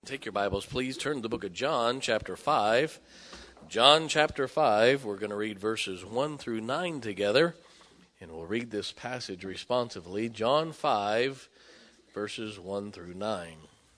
Take your Bibles, please. Turn to the book of John, chapter 5. John, chapter 5. We're going to read verses 1 through 9 together, and we'll read this passage responsively. John 5, verses 1 through 9.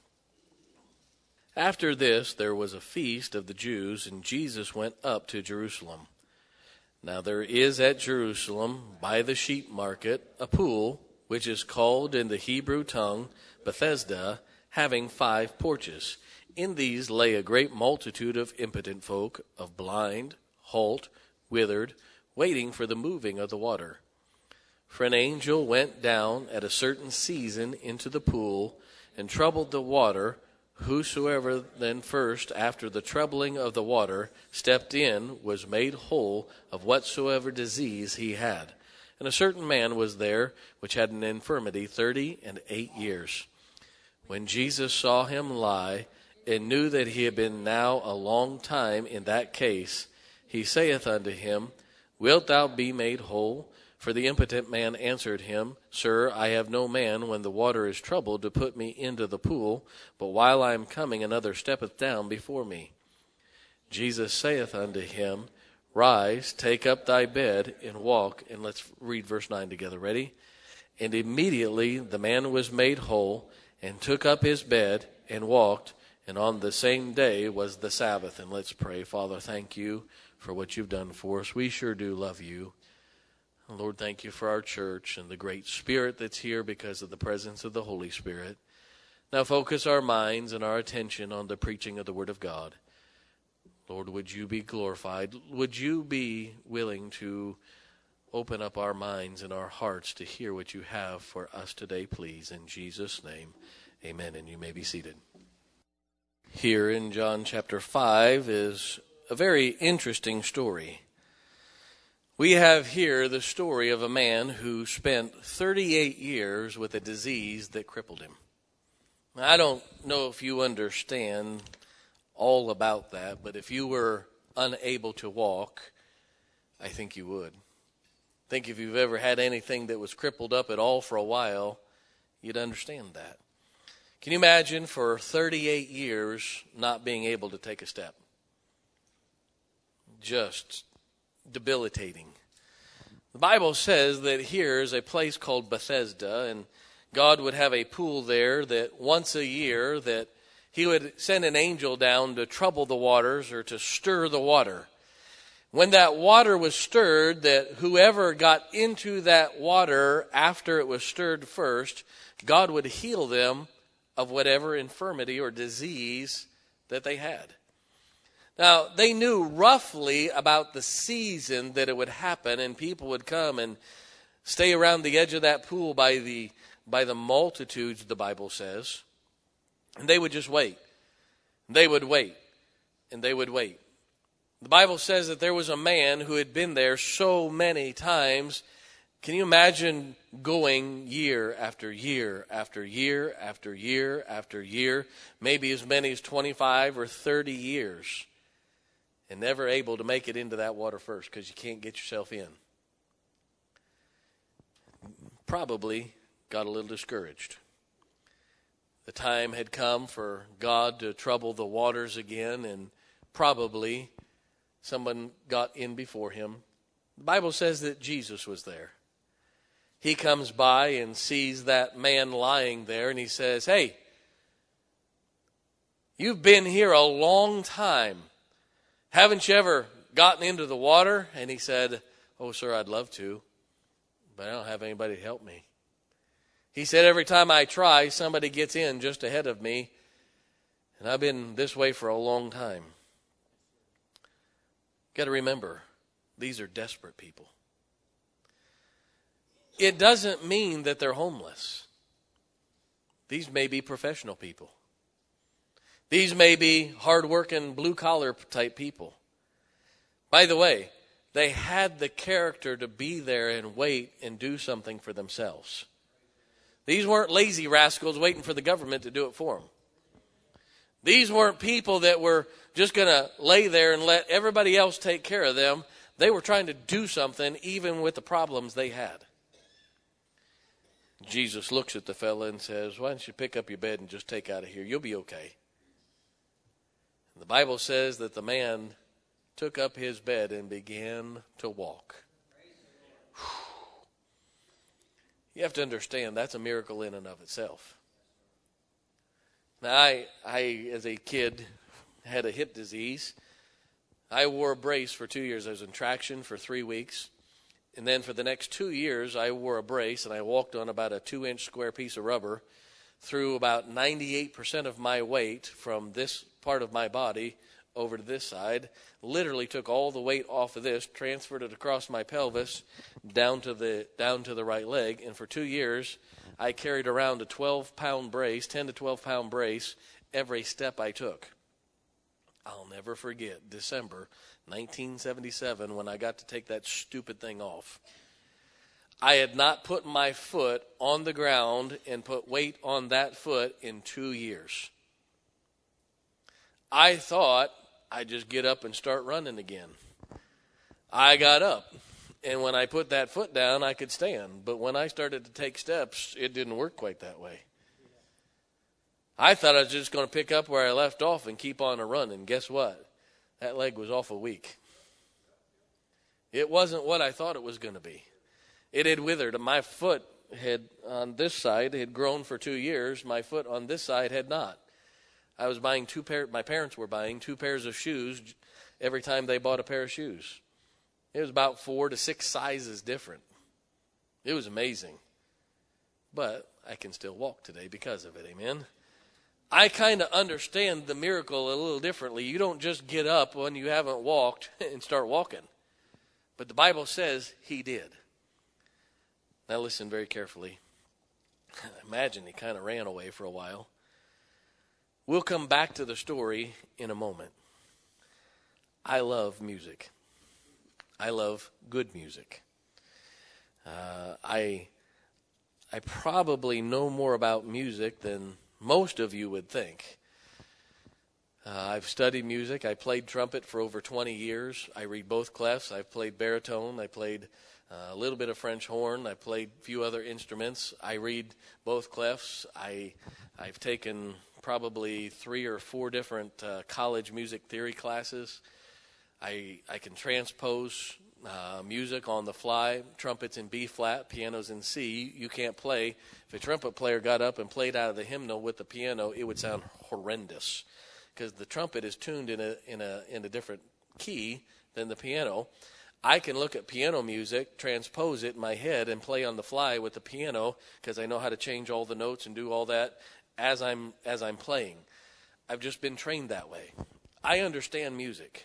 After this, there was a feast of the Jews, and Jesus went up to Jerusalem. Now there is at Jerusalem, by the sheep market, a pool, which is called in the Hebrew tongue Bethesda, having 5 porches. In these lay a great multitude of impotent folk, of blind, halt, withered, waiting for the moving of the water. For an angel went down at a certain season into the pool, and troubled the water. Whosoever then first, after the troubling of the water, stepped in, was made whole of whatsoever disease he had. And a certain man was there, which had an infirmity 38 years. When Jesus saw him lie, and knew that he had been now a long time in that case, he saith unto him, Wilt thou be made whole? For the impotent man answered him, Sir, I have no man, when the water is troubled, to put me into the pool, but while I am coming, another steppeth down before me. Jesus saith unto him, Rise, take up thy bed, and walk. And let's read verse 9 together. Ready? And immediately the man was made whole, and took up his bed, and walked. And on the same day was the Sabbath. And let's pray. Father, thank you for what you've done for us. We sure do love you. Lord, thank you for our church and the great spirit that's here because of the presence of the Holy Spirit. Now focus our minds and our attention on the preaching of the Word of God. Lord, would you be glorified? Would you be willing to open up our minds and our hearts to hear what you have for us today, please? In Jesus' name, amen. And you may be seated. Here in John chapter 5 is a very interesting story. We have here the story of a man who spent 38 years with a disease that crippled him. I don't know if you understand all about that, but if you were unable to walk, I think you would. I think if you've ever had anything that was crippled up at all for a while, you'd understand that. Can you imagine for 38 years not being able to take a step? Just debilitating. The Bible says that here is a place called Bethesda, and God would have a pool there that once a year that he would send an angel down to trouble the waters or to stir the water. When that water was stirred, that whoever got into that water after it was stirred first, God would heal them of whatever infirmity or disease that they had. Now, they knew roughly about the season that it would happen, and people would come and stay around the edge of that pool by the multitudes, the Bible says. And they would just wait. They would wait. And they would wait. The Bible says that there was a man who had been there so many times. Can you imagine going year after year after year after year after year, maybe as many as 25 or 30 years, and never able to make it into that water first because you can't get yourself in? Probably got a little discouraged. The time had come for God to trouble the waters again, and probably someone got in before him. The Bible says that Jesus was there. He comes by and sees that man lying there, and he says, Hey, you've been here a long time. Haven't you ever gotten into the water? And he said, Oh, sir, I'd love to, but I don't have anybody to help me. He said, every time I try, somebody gets in just ahead of me, and I've been this way for a long time. Got to remember, these are desperate people. It doesn't mean that they're homeless. These may be professional people. These may be hard-working, blue-collar type people. By the way, they had the character to be there and wait and do something for themselves. These weren't lazy rascals waiting for the government to do it for them. These weren't people that were just going to lay there and let everybody else take care of them. They were trying to do something even with the problems they had. Jesus looks at the fella and says, why don't you pick up your bed and just take out of here? You'll be okay. The Bible says that the man took up his bed and began to walk. You have to understand that's a miracle in and of itself. Now, I as a kid, had a hip disease. I wore a brace for 2 years. I was in traction for 3 weeks. And then for the next 2 years, I wore a brace, and I walked on about a 2-inch square piece of rubber through about 98% of my weight from this part of my body over to this side. Literally took all the weight off of this, transferred it across my pelvis down to the right leg. And for 2 years, I carried around a 12-pound brace, 10 to 12-pound brace, every step I took. I'll never forget December 1977 when I got to take that stupid thing off. I had not put my foot on the ground and put weight on that foot in 2 years. I thought I'd just get up and start running again. I got up, and when I put that foot down, I could stand. But when I started to take steps, it didn't work quite that way. I thought I was just going to pick up where I left off and keep on a run, and guess what? That leg was awful weak. It wasn't what I thought it was going to be. It had withered. My foot had, on this side, had grown for 2 years. My foot on this side had not. I was buying my parents were buying 2 pairs of shoes every time they bought a pair of shoes. It was about 4 to 6 sizes different. It was amazing. But I can still walk today because of it, amen? I kind of understand the miracle a little differently. You don't just get up when you haven't walked and start walking. But the Bible says he did. Now listen very carefully. Imagine he kind of ran away for a while. We'll come back to the story in a moment. I love music. I love good music. I probably know more about music than most of you would think. I've studied music. I played trumpet for over 20 years. I read both clefs. I've played baritone. I played a little bit of French horn. I played a few other instruments. I read both clefs. I've taken probably 3 or 4 different college music theory classes. I can transpose music on the fly. Trumpets in B flat, pianos in C. You can't play. If a trumpet player got up and played out of the hymnal with the piano, it would sound horrendous because the trumpet is tuned in a different key than the piano. I can look at piano music, transpose it in my head, and play on the fly with the piano because I know how to change all the notes and do all that as I'm playing. I've just been trained that way. I understand music.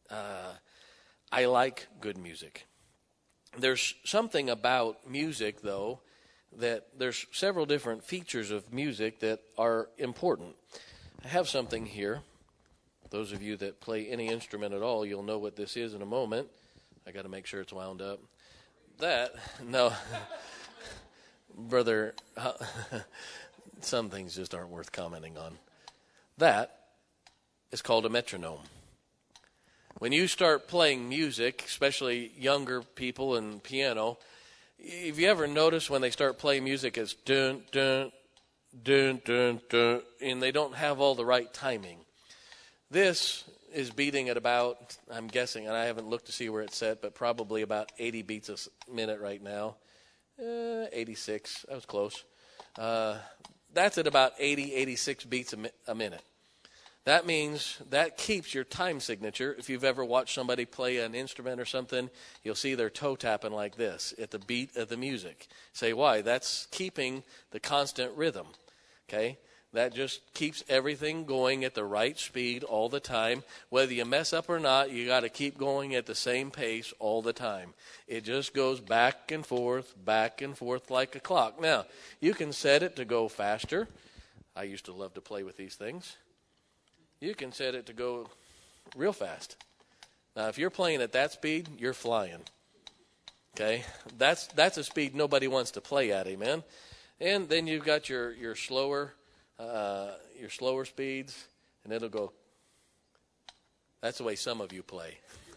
I like good music. There's something about music, though, that there's several different features of music that are important. I have something here. Those of you that play any instrument at all, you'll know what this is in a moment. I got to make sure it's wound up. No, brother, some things just aren't worth commenting on. That is called a metronome. When you start playing music, especially younger people and piano, have you ever noticed when they start playing music, it's dun, dun, dun, dun, dun, and they don't have all the right timing. This is beating at about, I'm guessing, and I haven't looked to see where it's set, but probably about 80 beats a minute right now. 86, that was close. That's at about 80, 86 beats a minute. That means that keeps your time signature. If you've ever watched somebody play an instrument or something, you'll see their toe tapping like this at the beat of the music. Say, why? That's keeping the constant rhythm, okay? That just keeps everything going at the right speed all the time. Whether you mess up or not, you got to keep going at the same pace all the time. It just goes back and forth like a clock. Now, you can set it to go faster. I used to love to play with these things. You can set it to go real fast. Now, if you're playing at that speed, you're flying. Okay? That's a speed nobody wants to play at, amen? And then you've got your slower speeds, and it'll go. That's the way some of you play.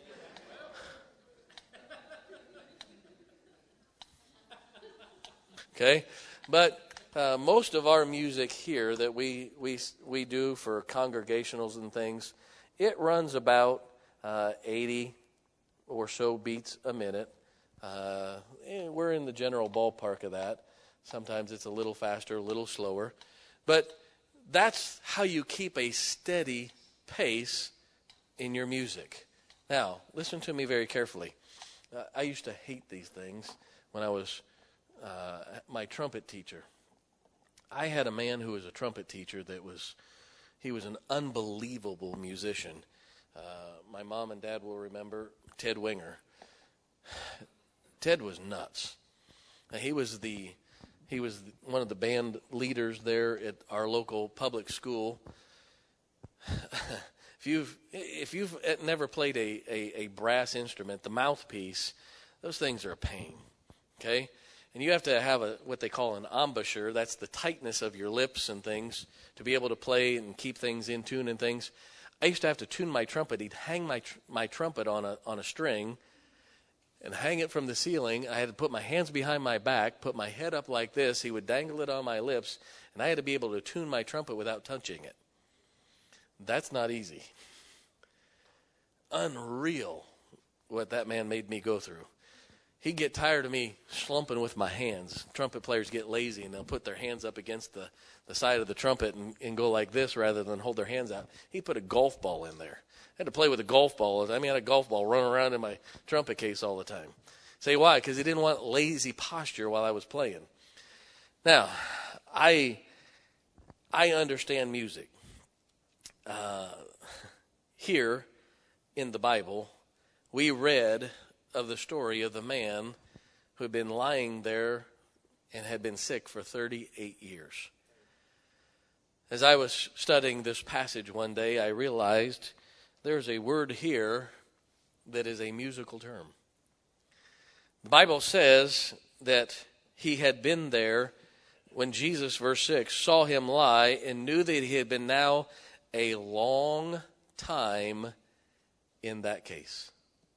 Okay? But most of our music here that we do for congregationals and things it runs about 80 or so beats a minute. We're in the general ballpark of that. Sometimes it's a little faster, a little slower. But that's how you keep a steady pace in your music. Now, listen to me very carefully. I used to hate these things when I was my trumpet teacher. I had a man who was a trumpet teacher he was an unbelievable musician. My mom and dad will remember Ted Winger. Ted was nuts. He was one of the band leaders there at our local public school. If you've never played a brass instrument, the mouthpiece, those things are a pain. Okay? And you have to have what they call an embouchure. That's the tightness of your lips and things to be able to play and keep things in tune and things. I used to have to tune my trumpet. He'd hang my trumpet on a string and hang it from the ceiling. I had to put my hands behind my back, put my head up like this. He would dangle it on my lips, and I had to be able to tune my trumpet without touching it. That's not easy. Unreal what that man made me go through. He'd get tired of me slumping with my hands. Trumpet players get lazy, and they'll put their hands up against the side of the trumpet and go like this rather than hold their hands out. He put a golf ball in there. I had to play with a golf ball. I had a golf ball running around in my trumpet case all the time. Say why? Because he didn't want lazy posture while I was playing. Now, I understand music. Here in the Bible, we read of the story of the man who had been lying there and had been sick for 38 years. As I was studying this passage one day, I realized there's a word here that is a musical term. The Bible says that he had been there when Jesus, verse 6, saw him lie and knew that he had been now a long time in that case.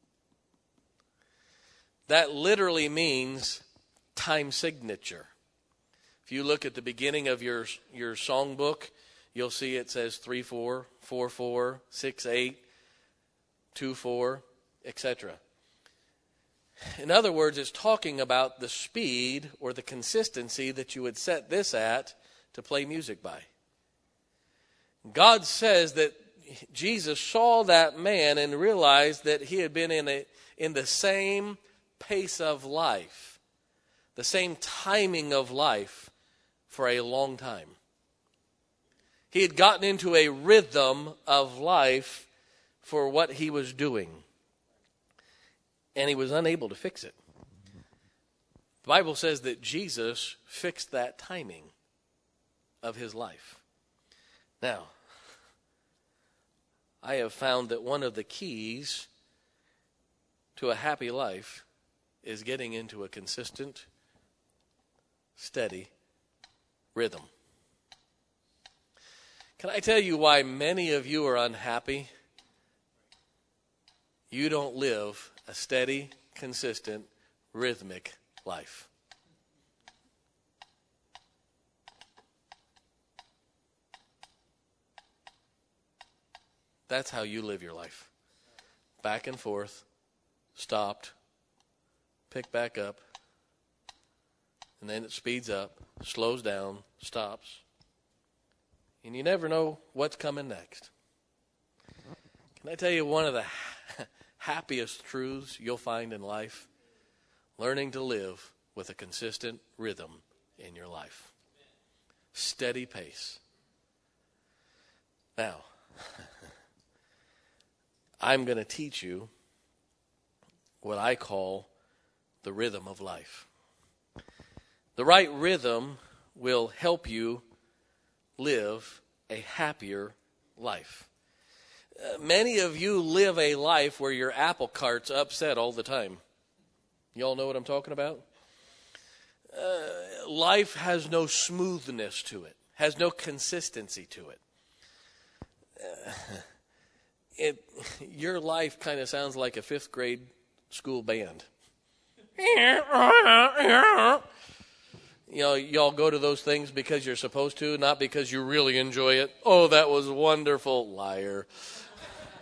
That literally means time signature. If you look at the beginning of your songbook, you'll see it says 3/4, 4/4, 6/8, 2/4, etc. In other words, it's talking about the speed or the consistency that you would set this at to play music by. God says that Jesus saw that man and realized that he had been in the same pace of life, the same timing of life for a long time. He had gotten into a rhythm of life for what he was doing, and he was unable to fix it. The Bible says that Jesus fixed that timing of his life. Now, I have found that one of the keys to a happy life is getting into a consistent, steady rhythm. Can I tell you why many of you are unhappy? You don't live a steady, consistent, rhythmic life. That's how you live your life. Back and forth, stopped, pick back up, and then it speeds up, slows down, stops, and you never know what's coming next. Can I tell you one of the happiest truths you'll find in life? Learning to live with a consistent rhythm in your life. Steady pace. Now, I'm going to teach you what I call the rhythm of life. The right rhythm will help you live a happier life. Many of you live a life where your apple cart's upset all the time. You all know what I'm talking about? Life has no smoothness to it, has no consistency to it. Your life kind of sounds like a 5th grade school band. You know, y'all go to those things because you're supposed to, not because you really enjoy it. Oh, that was wonderful. Liar.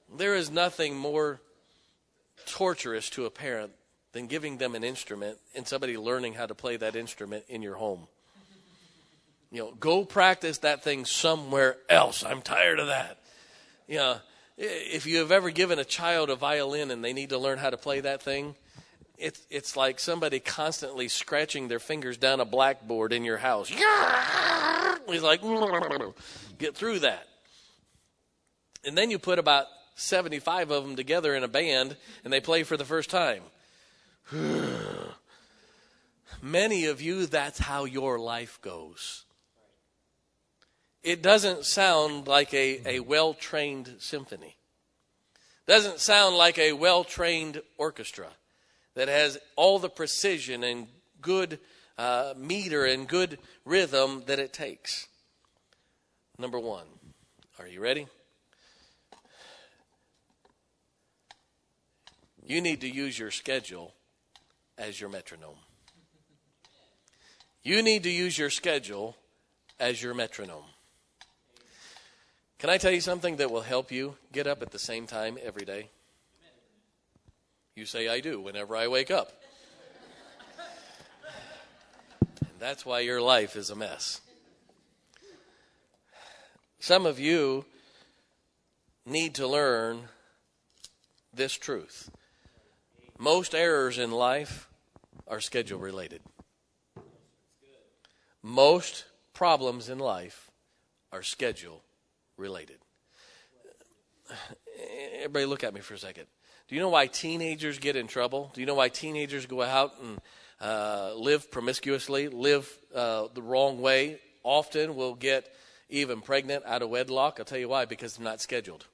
There is nothing more torturous to a parent than giving them an instrument and somebody learning how to play that instrument in your home. Go practice that thing somewhere else. I'm tired of that. If you have ever given a child a violin and they need to learn how to play that thing, it's like somebody constantly scratching their fingers down a blackboard in your house. He's like, get through that. And then you put about 75 of them together in a band and they play for the first time. Many of you, that's how your life goes. It doesn't sound like a well-trained symphony. Doesn't sound like a well-trained orchestra that has all the precision and good meter and good rhythm that it takes. Number one, are you ready? You need to use your schedule as your metronome. You need to use your schedule as your metronome. Can I tell you something that will help you get up at the same time every day? You say, I do, whenever I wake up. And that's why your life is a mess. Some of you need to learn this truth. Most errors in life are schedule related. Most problems in life are schedule related. Everybody look at me for a second. Do you know why teenagers get in trouble? Do you know why teenagers go out and live promiscuously, live the wrong way, often will get even pregnant out of wedlock? I'll tell you why, because they're not scheduled.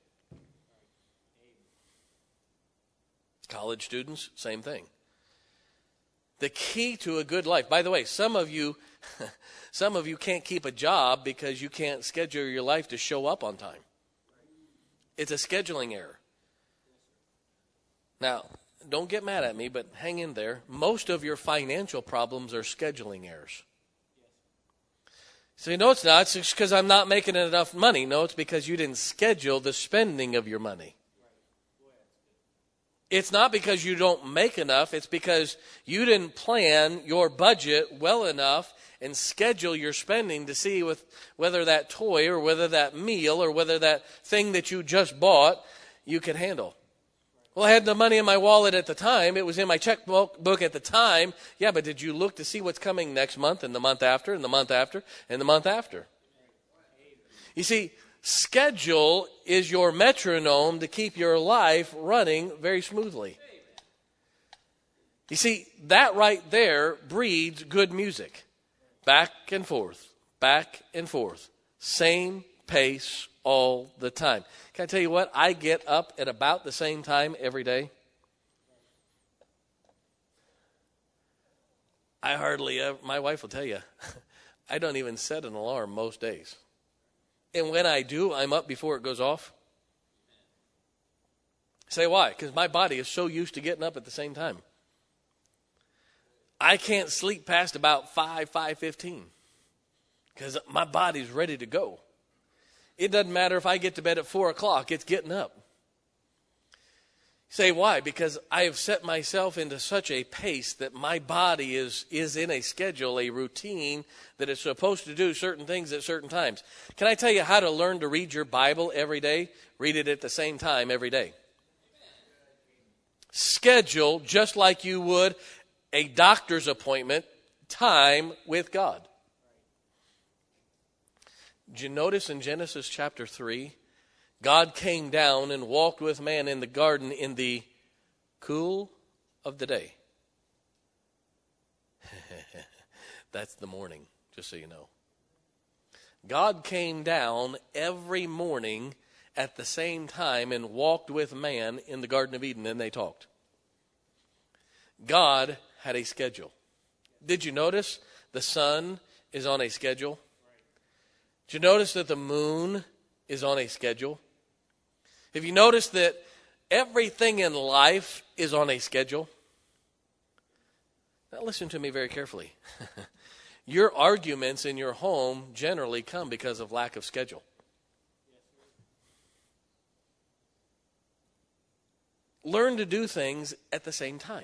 College students, same thing. The key to a good life, by the way, some of you can't keep a job because you can't schedule your life to show up on time. It's a scheduling error. Now, don't get mad at me, but hang in there. Most of your financial problems are scheduling errors. So, no, it's not. It's just because I'm not making enough money. No, it's because you didn't schedule the spending of your money. It's not because you don't make enough. It's because you didn't plan your budget well enough and schedule your spending to see whether that toy or whether that meal or whether that thing that you just bought you could handle. Well, I had the money in my wallet at the time. It was in my checkbook at the time. Yeah, but did you look to see what's coming next month and the month after and the month after and the month after? You see, schedule is your metronome to keep your life running very smoothly. You see, that right there breeds good music. Back and forth, same pace all the time. Can I tell you what? I get up at about the same time every day. My wife will tell you, I don't even set an alarm most days. And when I do, I'm up before it goes off. Say why? Because my body is so used to getting up at the same time. I can't sleep past about 5:15 because my body's ready to go. It doesn't matter if I get to bed at 4 o'clock, it's getting up. Say why? Because I have set myself into such a pace that my body is in a schedule, a routine that is supposed to do certain things at certain times. Can I tell you how to learn to read your Bible every day? Read it at the same time every day. Schedule, just like you would a doctor's appointment, time with God. Did you notice in Genesis chapter 3, God came down and walked with man in the garden in the cool of the day. That's the morning, just so you know. God came down every morning at the same time and walked with man in the Garden of Eden, and they talked. God had a schedule. Did you notice the sun is on a schedule? Did you notice that the moon is on a schedule? Have you noticed that everything in life is on a schedule? Now listen to me very carefully. Your arguments in your home generally come because of lack of schedule. learn to do things at the same time.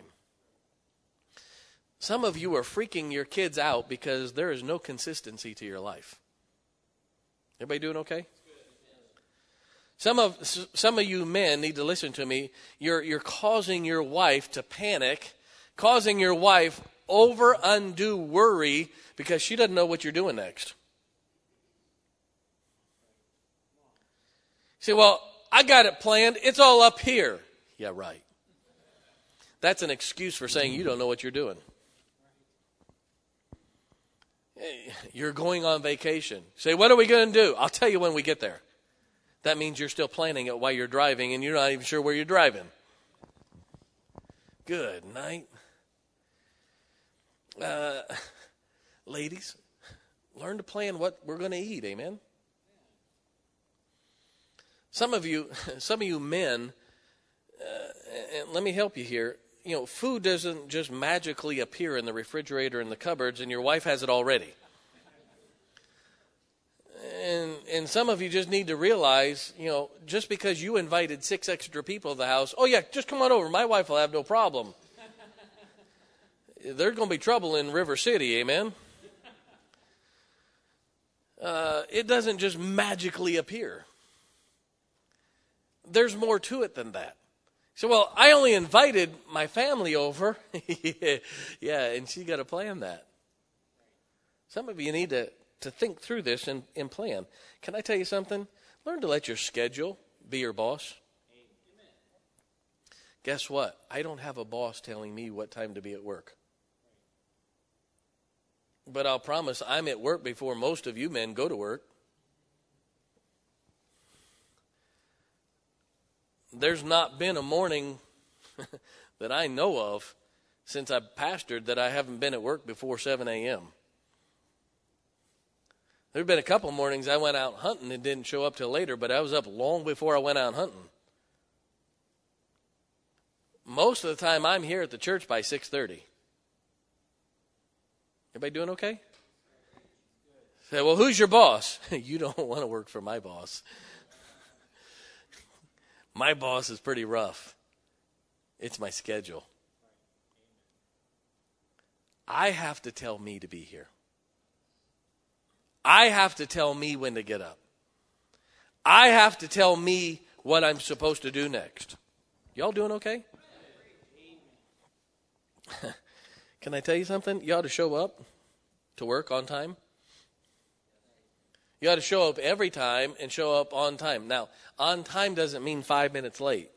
Some of you are freaking your kids out because there is no consistency to your life. Everybody doing okay? Some of you men need to listen to me. You're causing your wife to panic, causing your wife undue worry because she doesn't know what you're doing next. You say, well, I got it planned. It's all up here. Yeah, right. That's an excuse for saying you don't know what you're doing. You're going on vacation. Say, what are we going to do? I'll tell you when we get there. That means you're still planning it while you're driving and you're not even sure where you're driving. Good night. Ladies, learn to plan what we're going to eat. Amen. Some of you men, and let me help you here. Food doesn't just magically appear in the refrigerator and the cupboards, and your wife has it already. And some of you just need to realize, just because you invited 6 extra people to the house, oh yeah, just come on over. My wife will have no problem. There's going to be trouble in River City, amen? It doesn't just magically appear. There's more to it than that. So, well, I only invited my family over. Yeah, and she got to plan that. Some of you need to think through this and plan. Can I tell you something? Learn to let your schedule be your boss. Amen. Guess what? I don't have a boss telling me what time to be at work. But I'll promise I'm at work before most of you men go to work. There's not been a morning that I know of since I've pastored that I haven't been at work before 7 a.m. There have been a couple mornings I went out hunting and didn't show up till later, but I was up long before I went out hunting. Most of the time I'm here at the church by 6:30. Everybody doing okay? Say, well, who's your boss? You don't want to work for my boss. My boss is pretty rough. It's my schedule. I have to tell me to be here. I have to tell me when to get up. I have to tell me what I'm supposed to do next. Y'all doing okay? Can I tell you something? You ought to show up to work on time. You ought to show up every time and show up on time. Now, on time doesn't mean 5 minutes late.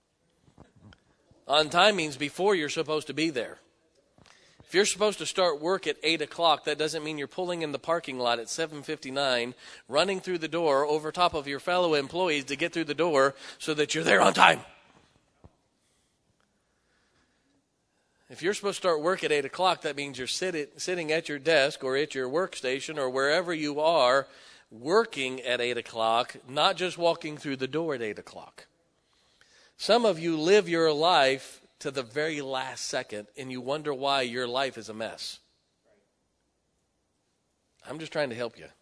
On time means before you're supposed to be there. If you're supposed to start work at 8 o'clock, that doesn't mean you're pulling in the parking lot at 7:59, running through the door over top of your fellow employees to get through the door so that you're there on time. If you're supposed to start work at 8 o'clock, that means you're sitting at your desk or at your workstation or wherever you are working at 8 o'clock, not just walking through the door at 8 o'clock. Some of you live your life to the very last second, and you wonder why your life is a mess. I'm just trying to help you.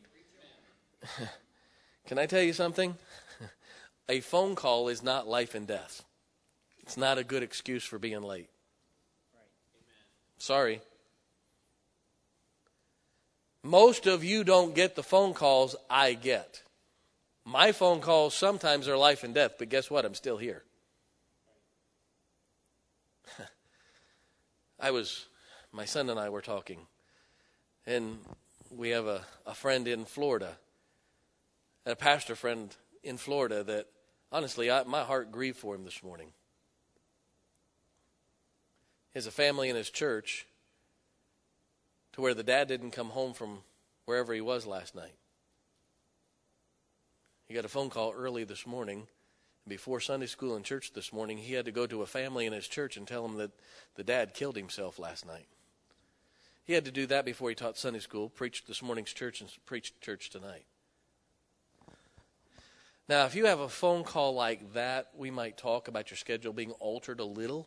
Can I tell you something? A phone call is not life and death. It's not a good excuse for being late. Sorry. Most of you don't get the phone calls I get. My phone calls sometimes are life and death, but guess what? I'm still here. My son and I were talking, and we have a friend in Florida, a pastor friend in Florida that, honestly, my heart grieved for him this morning. He has a family in his church to where the dad didn't come home from wherever he was last night. He got a phone call early this morning. Before Sunday school and church this morning, he had to go to a family in his church and tell them that the dad killed himself last night. He had to do that before he taught Sunday school, preached this morning's church, and preached church tonight. Now, if you have a phone call like that, we might talk about your schedule being altered a little.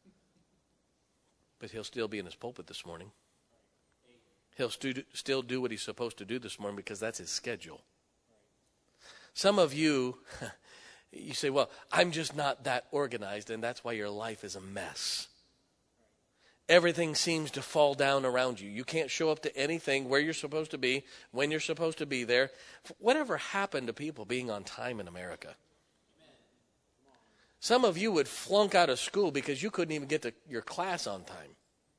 But he'll still be in his pulpit this morning. He'll still do what he's supposed to do this morning because that's his schedule. Some of you, You say, well, I'm just not that organized, and that's why your life is a mess. Everything seems to fall down around you. You can't show up to anything where you're supposed to be, when you're supposed to be there. Whatever happened to people being on time in America? Some of you would flunk out of school because you couldn't even get to your class on time.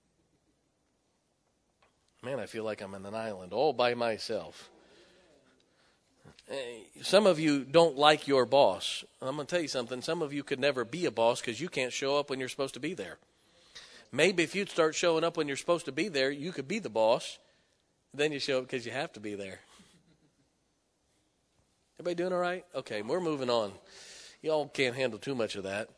Man, I feel like I'm on an island all by myself. Some of you don't like your boss. I'm going to tell you something. Some of you could never be a boss because you can't show up when you're supposed to be there. Maybe if you'd start showing up when you're supposed to be there, you could be the boss. Then you show up because you have to be there. Everybody doing all right? Okay, we're moving on. Y'all can't handle too much of that.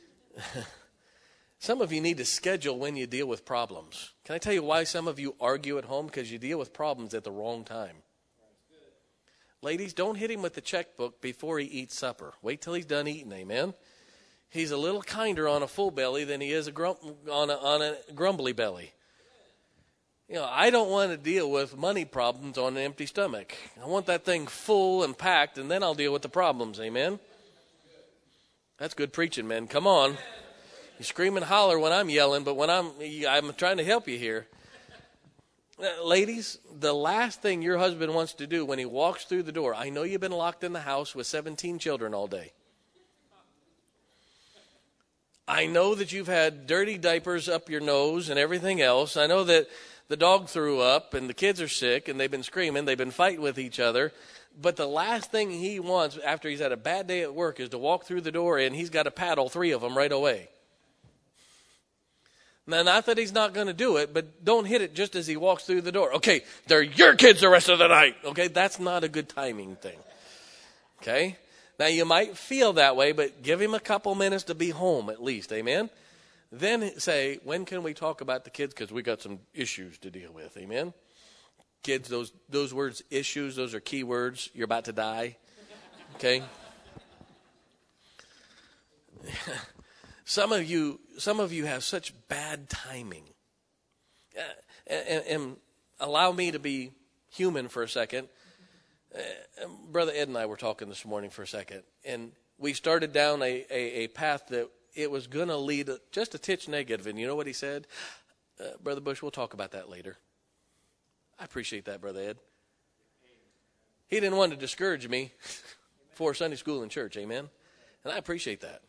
Some of you need to schedule when you deal with problems. Can I tell you why some of you argue at home? Because you deal with problems at the wrong time. Ladies, don't hit him with the checkbook before he eats supper. Wait till he's done eating, amen? He's a little kinder on a full belly than he is on a grumbly belly. You know, I don't want to deal with money problems on an empty stomach. I want that thing full and packed, and then I'll deal with the problems, amen? That's good preaching, man. Come on. You scream and holler when I'm yelling, but when I'm trying to help you here. Ladies, the last thing your husband wants to do when he walks through the door, I know you've been locked in the house with 17 children all day. I know that you've had dirty diapers up your nose and everything else. I know that the dog threw up and the kids are sick and they've been screaming. They've been fighting with each other. But the last thing he wants after he's had a bad day at work is to walk through the door and he's got to paddle 3 of them right away. Now, not that he's not going to do it, but don't hit it just as he walks through the door. Okay, they're your kids the rest of the night. Okay, that's not a good timing thing. Okay? Now, you might feel that way, but give him a couple minutes to be home at least. Amen? Then say, when can we talk about the kids? Because we got some issues to deal with. Amen? Kids, those words, issues, those are key words. You're about to die. Okay? Some of you have such bad timing. And allow me to be human for a second. Brother Ed and I were talking this morning for a second, and we started down a path that it was going to lead just a titch negative. And you know what he said? Brother Bush, we'll talk about that later. I appreciate that, Brother Ed. He didn't want to discourage me for Sunday school and church, amen? And I appreciate that.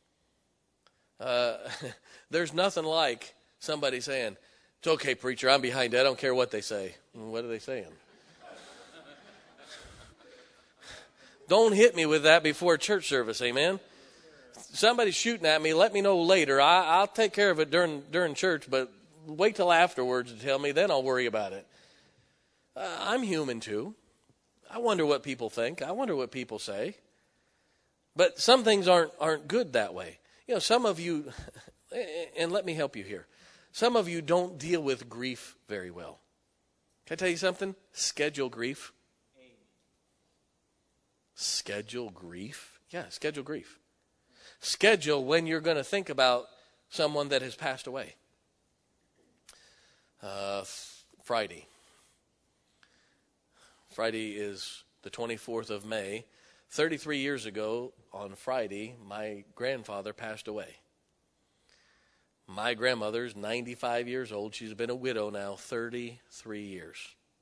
There's nothing like somebody saying, it's okay, preacher, I'm behind it. I don't care what they say. What are they saying? Don't hit me with that before church service, amen? Somebody's shooting at me, let me know later. I'll take care of it during church, but wait till afterwards to tell me, then I'll worry about it. I'm human too. I wonder what people think. I wonder what people say. But some things aren't good that way. You know, some of you, and let me help you here, some of you don't deal with grief very well. Can I tell you something? Schedule grief. Schedule grief? Yeah, schedule grief. Schedule when you're going to think about someone that has passed away. Friday. Friday is the 24th of May. 33 years ago on Friday, my grandfather passed away. My grandmother's 95 years old. She's been a widow now 33 years.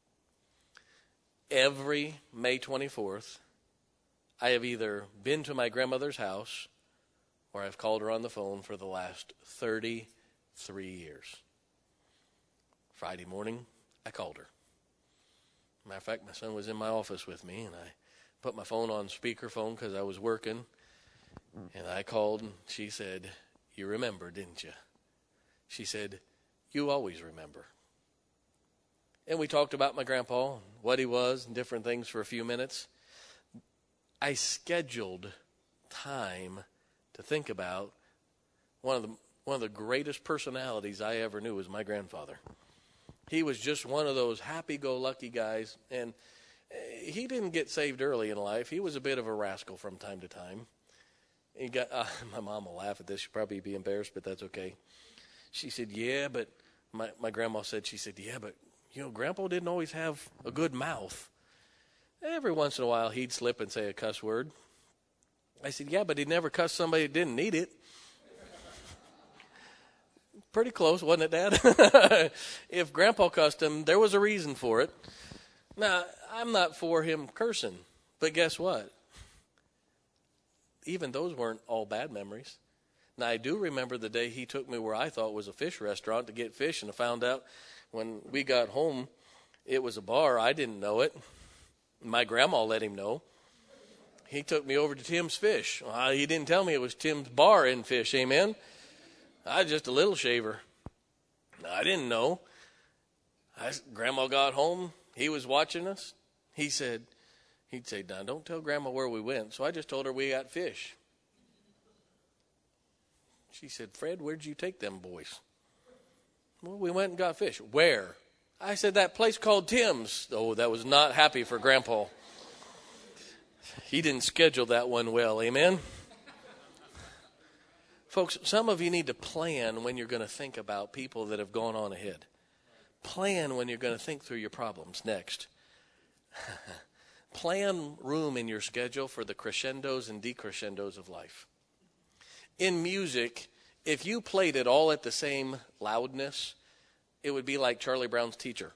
Every May 24th, I have either been to my grandmother's house or I've called her on the phone for the last 33 years. Friday morning, I called her. Matter of fact, my son was in my office with me, and I put my phone on speakerphone because I was working. And I called, and she said, you remember, didn't you? She said, you always remember. And we talked about my grandpa, and what he was, and different things for a few minutes. I scheduled time to think about one of the greatest personalities I ever knew was my grandfather. He was just one of those happy-go-lucky guys, and he didn't get saved early in life. He was a bit of a rascal from time to time. He got my mom will laugh at this. She'll probably be embarrassed, but that's okay. She said, yeah, but my grandma said, yeah, but, you know, Grandpa didn't always have a good mouth. Every once in a while, he'd slip and say a cuss word. I said, yeah, but he never cussed somebody that didn't need it. Pretty close, wasn't it, Dad? If Grandpa cussed him, there was a reason for it. Now, I'm not for him cursing, but guess what? Even those weren't all bad memories. Now, I do remember the day he took me where I thought was a fish restaurant to get fish, and I found out when we got home it was a bar. I didn't know it. My grandma let him know. He took me over to Tim's Fish. He didn't tell me it was Tim's Bar and Fish, amen? I was just a little shaver. I didn't know. Grandma got home. He was watching us. He'd say, Don, don't tell Grandma where we went. So I just told her we got fish. She said, Fred, where'd you take them boys? Well, we went and got fish. Where? I said, that place called Tim's. Oh, that was not happy for Grandpa. He didn't schedule that one well, amen? Folks, some of you need to plan when you're going to think about people that have gone on ahead. Plan when you're going to think through your problems next. Plan room in your schedule for the crescendos and decrescendos of life. In music, if you played it all at the same loudness, it would be like Charlie Brown's teacher.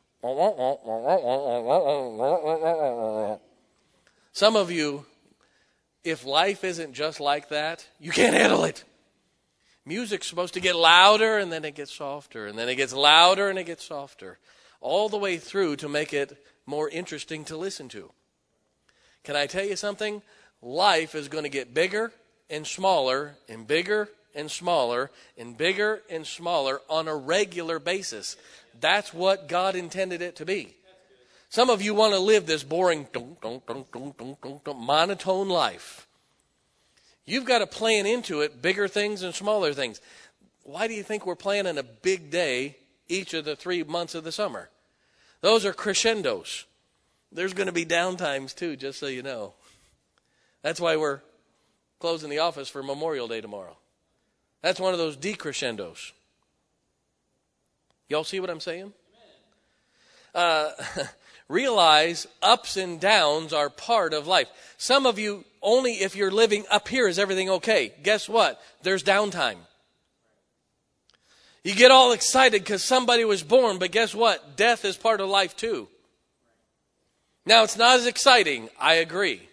Some of you, if life isn't just like that, you can't handle it. Music's supposed to get louder, and then it gets softer, and then it gets louder, and it gets softer, all the way through to make it more interesting to listen to. Can I tell you something? Life is going to get bigger and smaller and bigger and smaller and bigger and smaller on a regular basis. That's what God intended it to be. Some of you want to live this boring, monotone life. You've got to plan into it bigger things and smaller things. Why do you think we're planning a big day each of the 3 months of the summer? Those are crescendos. There's going to be downtimes too, just so you know. That's why we're closing the office for Memorial Day tomorrow. That's one of those decrescendos. Y'all see what I'm saying? Realize ups and downs are part of life. Some of you, only if you're living up here is everything okay. Guess what? There's downtime. You get all excited because somebody was born, but guess what? Death is part of life too. Now, it's not as exciting, I agree.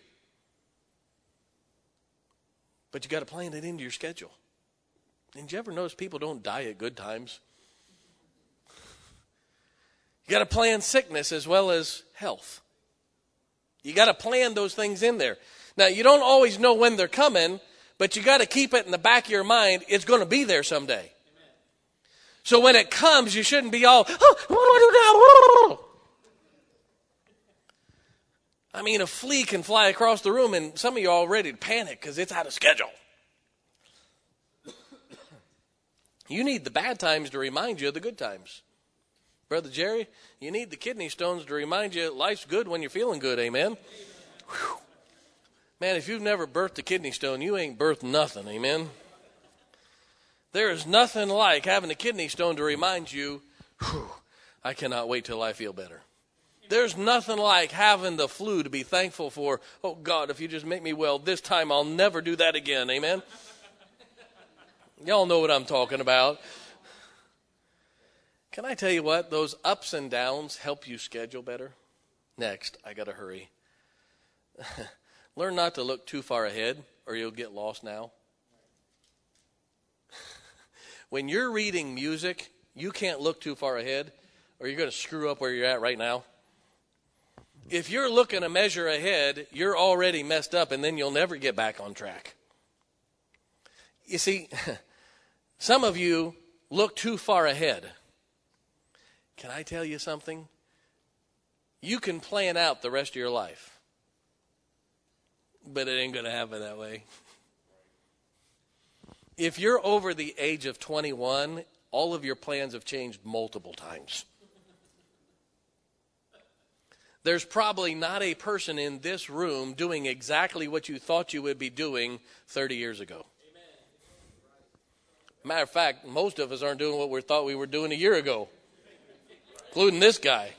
But you got to plan it into your schedule. Did you ever notice people don't die at good times? You got to plan sickness as well as health. You got to plan those things in there. Now, you don't always know when they're coming, but you got to keep it in the back of your mind. It's going to be there someday. Amen. So when it comes, you shouldn't be all, oh, what do I do now? I mean, a flea can fly across the room, and some of you are all ready to panic because it's out of schedule. You need the bad times to remind you of the good times. Brother Jerry, you need the kidney stones to remind you life's good when you're feeling good, amen? Whew. Man, if you've never birthed a kidney stone, you ain't birthed nothing, amen? There is nothing like having a kidney stone to remind you, I cannot wait till I feel better. There's nothing like having the flu to be thankful for. Oh, God, if you just make me well this time, I'll never do that again. Amen? Y'all know what I'm talking about. Can I tell you what? Those ups and downs help you schedule better. Next, I got to hurry. Learn not to look too far ahead or you'll get lost now. When you're reading music, you can't look too far ahead or you're going to screw up where you're at right now. If you're looking a measure ahead, you're already messed up, and then you'll never get back on track. You see, some of you look too far ahead. Can I tell you something? You can plan out the rest of your life, but it ain't going to happen that way. If you're over the age of 21, all of your plans have changed multiple times. There's probably not a person in this room doing exactly what you thought you would be doing 30 years ago. Matter of fact, most of us aren't doing what we thought we were doing a year ago, including this guy.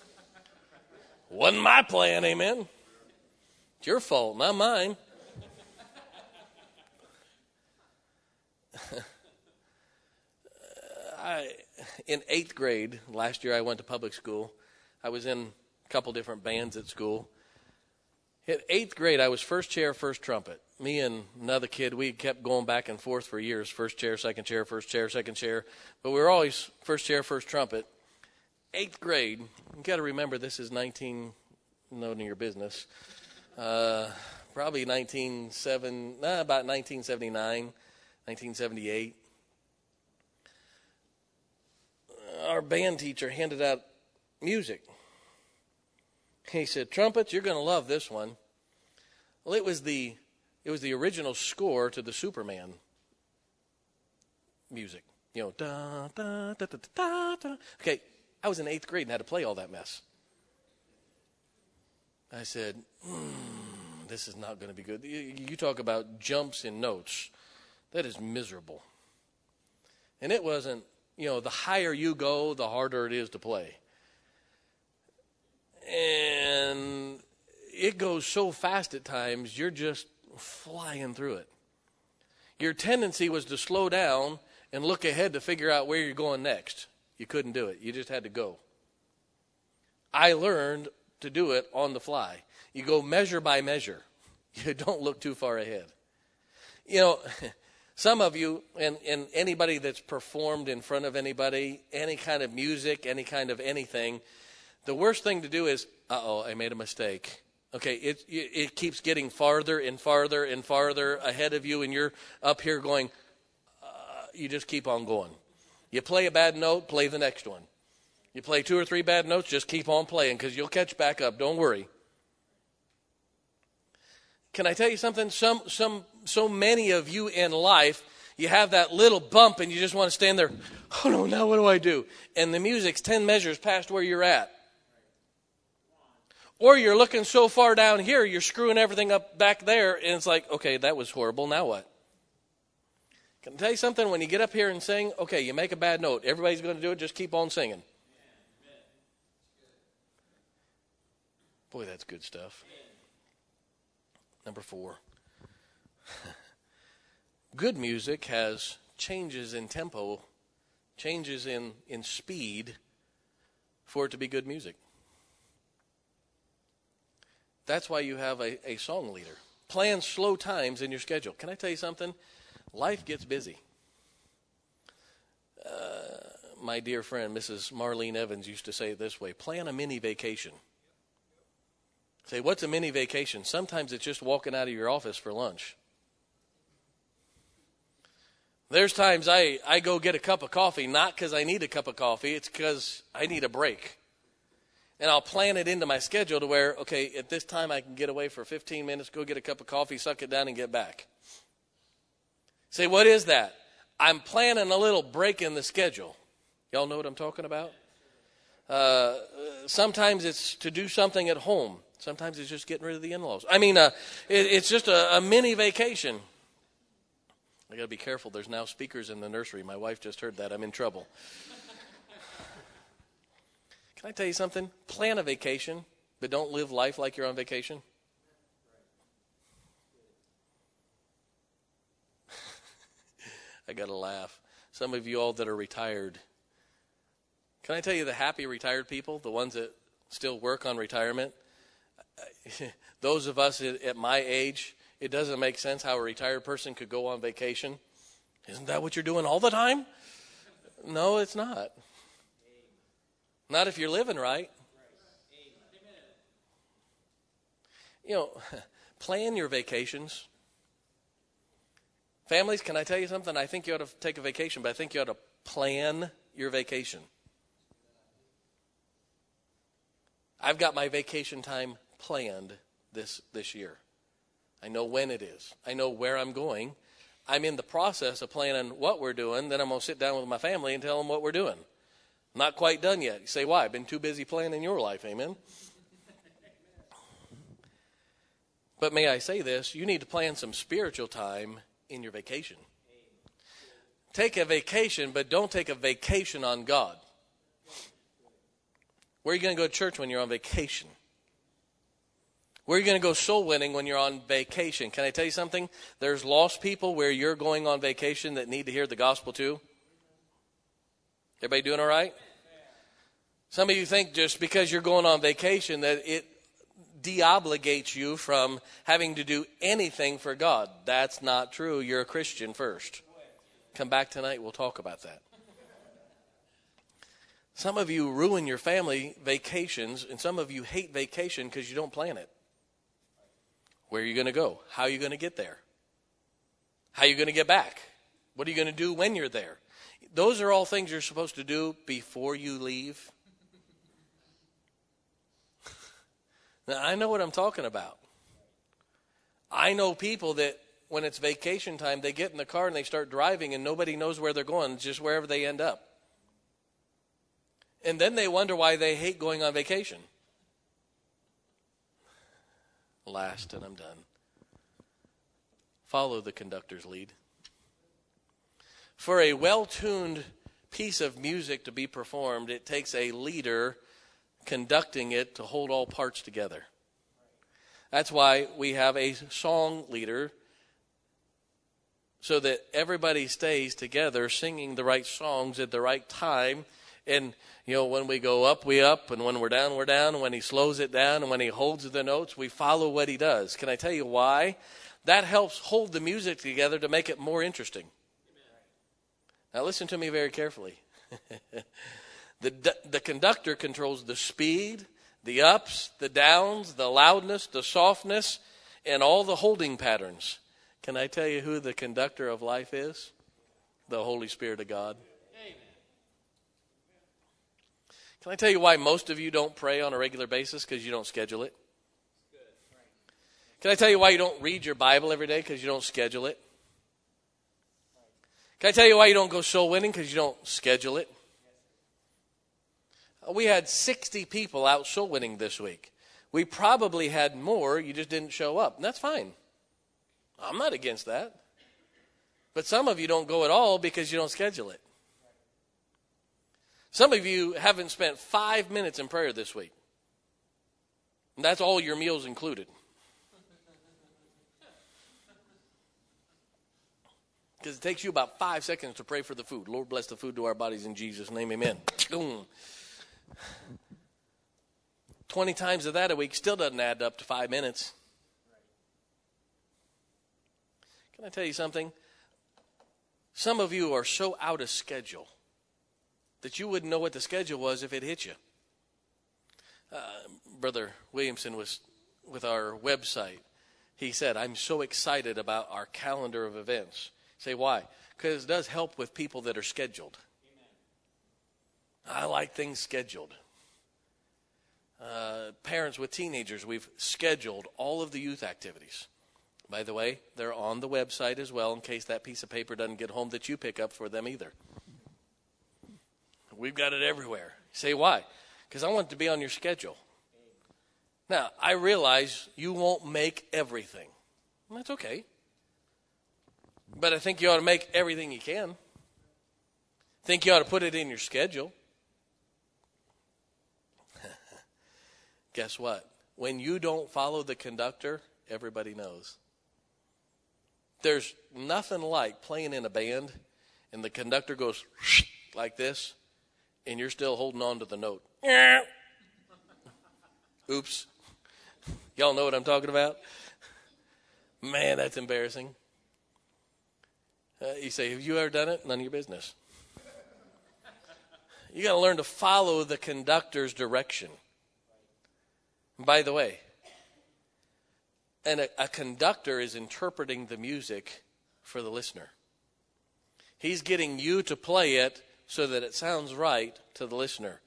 Wasn't my plan, amen? It's your fault, not mine. In 8th grade, last year I went to public school. I was in a couple different bands at school. In 8th grade, I was first chair, first trumpet. Me and another kid, we kept going back and forth for years. First chair, second chair, first chair, second chair. But we were always first chair, first trumpet. 8th grade, you got to remember this is none of your business. Probably about 1979, 1978. Our band teacher handed out music. He said, "Trumpets, you're going to love this one." Well, it was the original score to the Superman music. You know, da da da da da da. Okay, I was in 8th grade and had to play all that mess. I said, this is not going to be good. You talk about jumps in notes. That is miserable. And it wasn't, the higher you go, the harder it is to play. And it goes so fast at times, you're just flying through it. Your tendency was to slow down and look ahead to figure out where you're going next. You couldn't do it. You just had to go. I learned to do it on the fly. You go measure by measure. You don't look too far ahead. Some of you, and anybody that's performed in front of anybody, any kind of music, any kind of anything, the worst thing to do is, I made a mistake. Okay, it keeps getting farther and farther and farther ahead of you, and you're up here going, you just keep on going. You play a bad note, play the next one. You play 2 or 3 bad notes, just keep on playing because you'll catch back up. Don't worry. Can I tell you something? So many of you in life, you have that little bump and you just want to stand there. Oh no, now what do I do? And the music's 10 measures past where you're at. Or you're looking so far down here, you're screwing everything up back there, and it's like, okay, that was horrible. Now what? Can I tell you something? When you get up here and sing, okay, you make a bad note. Everybody's going to do it. Just keep on singing. Boy, that's good stuff. Number 4. Good music has changes in tempo, changes in speed for it to be good music. That's why you have a song leader. Plan slow times in your schedule. Can I tell you something? Life gets busy. My dear friend, Mrs. Marlene Evans, used to say it this way: plan a mini vacation. Say, what's a mini vacation? Sometimes it's just walking out of your office for lunch. There's times I go get a cup of coffee, not because I need a cup of coffee, it's because I need a break. And I'll plan it into my schedule to where, okay, at this time I can get away for 15 minutes, go get a cup of coffee, suck it down, and get back. Say, what is that? I'm planning a little break in the schedule. Y'all know what I'm talking about? Sometimes it's to do something at home. Sometimes it's just getting rid of the in-laws. It's just a mini vacation. I got to be careful. There's now speakers in the nursery. My wife just heard that. I'm in trouble. Can I tell you something? Plan a vacation, but don't live life like you're on vacation. I got to laugh. Some of you all that are retired. Can I tell you the happy retired people, the ones that still work on retirement? Those of us at my age, it doesn't make sense how a retired person could go on vacation. Isn't that what you're doing all the time? No, it's not. Not if you're living right. Plan your vacations. Families, can I tell you something? I think you ought to take a vacation, but I think you ought to plan your vacation. I've got my vacation time planned this year. I know when it is. I know where I'm going. I'm in the process of planning what we're doing. Then I'm going to sit down with my family and tell them what we're doing. Not quite done yet. You say, why? I've been too busy planning your life. Amen. But may I say this? You need to plan some spiritual time in your vacation. Take a vacation, but don't take a vacation on God. Where are you going to go to church when you're on vacation? Where are you going to go soul winning when you're on vacation? Can I tell you something? There's lost people where you're going on vacation that need to hear the gospel too. Everybody doing all right? Some of you think just because you're going on vacation that it de-obligates you from having to do anything for God. That's not true. You're a Christian first. Come back tonight. We'll talk about that. Some of you ruin your family vacations, and some of you hate vacation because you don't plan it. Where are you going to go? How are you going to get there? How are you going to get back? What are you going to do when you're there? Those are all things you're supposed to do before you leave. Now, I know what I'm talking about. I know people that when it's vacation time, they get in the car and they start driving and nobody knows where they're going, just wherever they end up. And then they wonder why they hate going on vacation. Last, and I'm done. Follow the conductor's lead. For a well-tuned piece of music to be performed, it takes a leader conducting it to hold all parts together. That's why we have a song leader, so that everybody stays together singing the right songs at the right time. And, when we go up, we up. And when we're down, we're down. And when he slows it down and when he holds the notes, we follow what he does. Can I tell you why? That helps hold the music together to make it more interesting. Now listen to me very carefully. The conductor controls the speed, the ups, the downs, the loudness, the softness, and all the holding patterns. Can I tell you who the conductor of life is? The Holy Spirit of God. Amen. Can I tell you why most of you don't pray on a regular basis? Because you don't schedule it. Can I tell you why you don't read your Bible every day? Because you don't schedule it. Can I tell you why you don't go soul winning? Because you don't schedule it. We had 60 people out soul winning this week. We probably had more, you just didn't show up. And that's fine. I'm not against that. But some of you don't go at all because you don't schedule it. Some of you haven't spent 5 minutes in prayer this week. And that's all your meals included. Because it takes you about 5 seconds to pray for the food. Lord, bless the food to our bodies in Jesus' name, amen. 20 times of that a week still doesn't add up to 5 minutes. Can I tell you something? Some of you are so out of schedule that you wouldn't know what the schedule was if it hit you. Brother Williamson was with our website. He said, I'm so excited about our calendar of events. Say, why? Because it does help with people that are scheduled. Amen. I like things scheduled. Parents with teenagers, we've scheduled all of the youth activities. By the way, they're on the website as well in case that piece of paper doesn't get home that you pick up for them either. We've got it everywhere. Say, why? Because I want it to be on your schedule. Now, I realize you won't make everything. That's okay. But I think you ought to make everything you can. I think you ought to put it in your schedule. Guess what? When you don't follow the conductor, everybody knows. There's nothing like playing in a band and the conductor goes like this and you're still holding on to the note. Oops. Y'all know what I'm talking about? Man, that's embarrassing. You say, have you ever done it? None of your business. You got to learn to follow the conductor's direction. By the way, and a conductor is interpreting the music for the listener. He's getting you to play it so that it sounds right to the listener.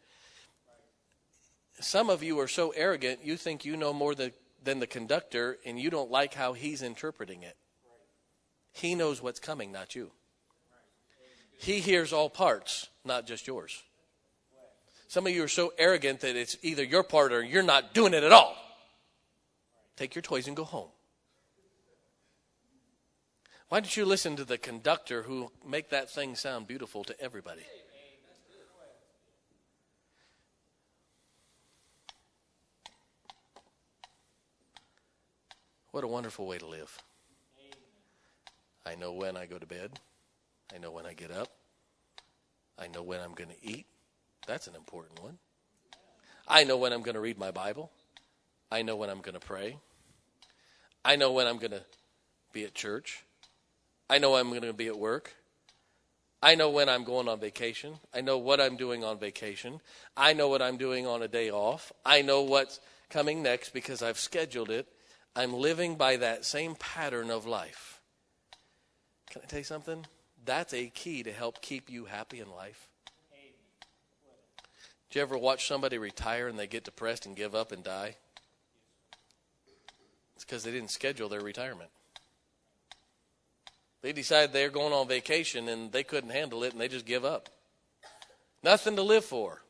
Some of you are so arrogant, you think you know more than the conductor, and you don't like how he's interpreting it. He knows what's coming, not you. He hears all parts, not just yours. Some of you are so arrogant that it's either your part or you're not doing it at all. Take your toys and go home. Why don't you listen to the conductor who make that thing sound beautiful to everybody? What a wonderful way to live. I know when I go to bed. I know when I get up. I know when I'm going to eat. That's an important one. I know when I'm going to read my Bible. I know when I'm going to pray. I know when I'm going to be at church. I know I'm going to be at work. I know when I'm going on vacation. I know what I'm doing on vacation. I know what I'm doing on a day off. I know what's coming next because I've scheduled it. I'm living by that same pattern of life. Can I tell you something? That's a key to help keep you happy in life. Did you ever watch somebody retire and they get depressed and give up and die? It's because they didn't schedule their retirement. They decided they're going on vacation and they couldn't handle it and they just give up. Nothing to live for.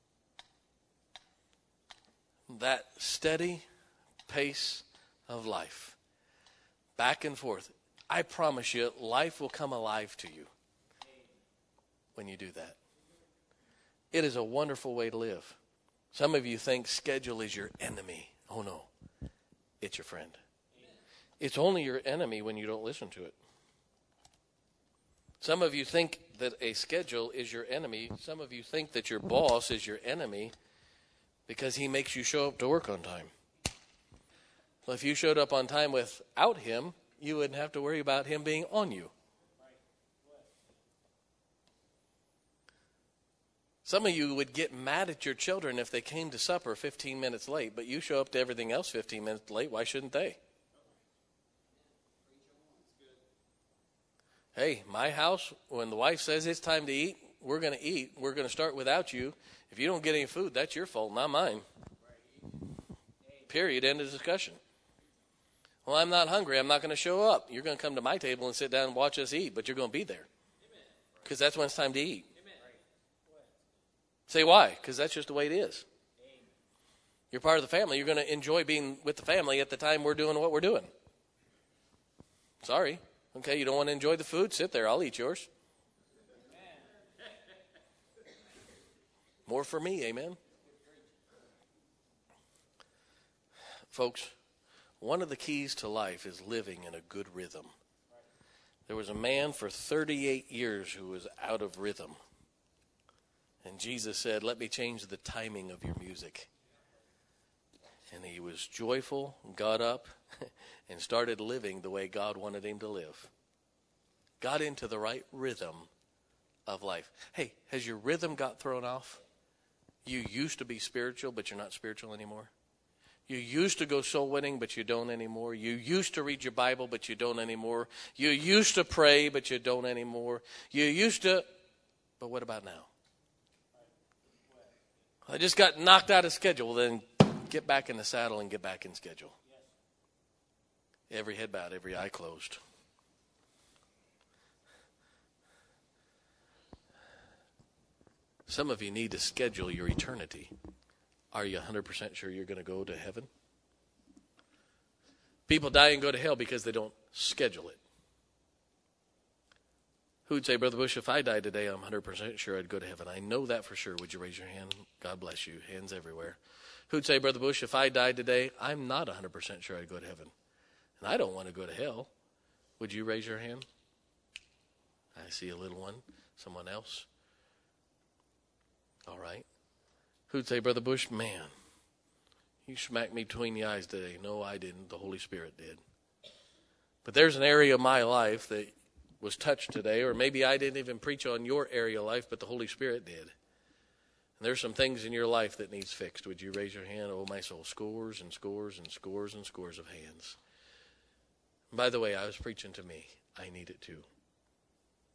That steady pace of life. Back and forth. I promise you, life will come alive to you when you do that. It is a wonderful way to live. Some of you think schedule is your enemy. Oh no, it's your friend. It's only your enemy when you don't listen to it. Some of you think that a schedule is your enemy. Some of you think that your boss is your enemy because he makes you show up to work on time. Well, if you showed up on time without him, you wouldn't have to worry about him being on you. Some of you would get mad at your children if they came to supper 15 minutes late, but you show up to everything else 15 minutes late. Why shouldn't they? Hey, my house, when the wife says it's time to eat, we're going to eat. We're going to start without you. If you don't get any food, that's your fault, not mine. Period. End of discussion. Well, I'm not hungry. I'm not going to show up. You're going to come to my table and sit down and watch us eat, but you're going to be there. Because that's when it's time to eat. Say why? Because that's just the way it is. You're part of the family. You're going to enjoy being with the family at the time we're doing what we're doing. Sorry. Okay, you don't want to enjoy the food? Sit there. I'll eat yours. More for me, amen? Folks, one of the keys to life is living in a good rhythm. There was a man for 38 years who was out of rhythm. And Jesus said, let me change the timing of your music. And he was joyful, got up, and started living the way God wanted him to live. Got into the right rhythm of life. Hey, has your rhythm got thrown off? You used to be spiritual, but you're not spiritual anymore. You used to go soul winning, but you don't anymore. You used to read your Bible, but you don't anymore. You used to pray, but you don't anymore. You used to, but what about now? I just got knocked out of schedule. Then get back in the saddle and get back in schedule. Every head bowed, every eye closed. Some of you need to schedule your eternity. Are you 100% sure you're going to go to heaven? People die and go to hell because they don't schedule it. Who would say, Brother Bush, if I died today, I'm 100% sure I'd go to heaven. I know that for sure. Would you raise your hand? God bless you. Hands everywhere. Who'd say, Brother Bush, if I died today, I'm not 100% sure I'd go to heaven. And I don't want to go to hell. Would you raise your hand? I see a little one. Someone else? All right. Who'd say, Brother Bush, man, you smacked me between the eyes today. No, I didn't. The Holy Spirit did. But there's an area of my life that was touched today, or maybe I didn't even preach on your area of life, but the Holy Spirit did. And there's some things in your life that needs fixed. Would you raise your hand? Oh, my soul. Scores and scores and scores and scores of hands. By the way, I was preaching to me. I need it too.